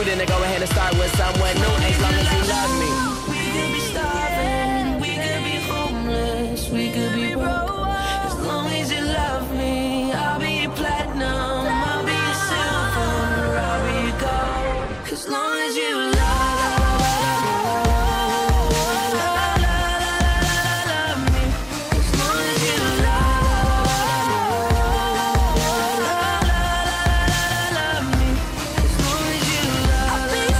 then to go ahead and start with someone new, as long as you love me. We could be starving, we could be homeless, we could be broke. As long as you love me, I'll be your platinum, I'll be your silver, I'll be your gold. As long as you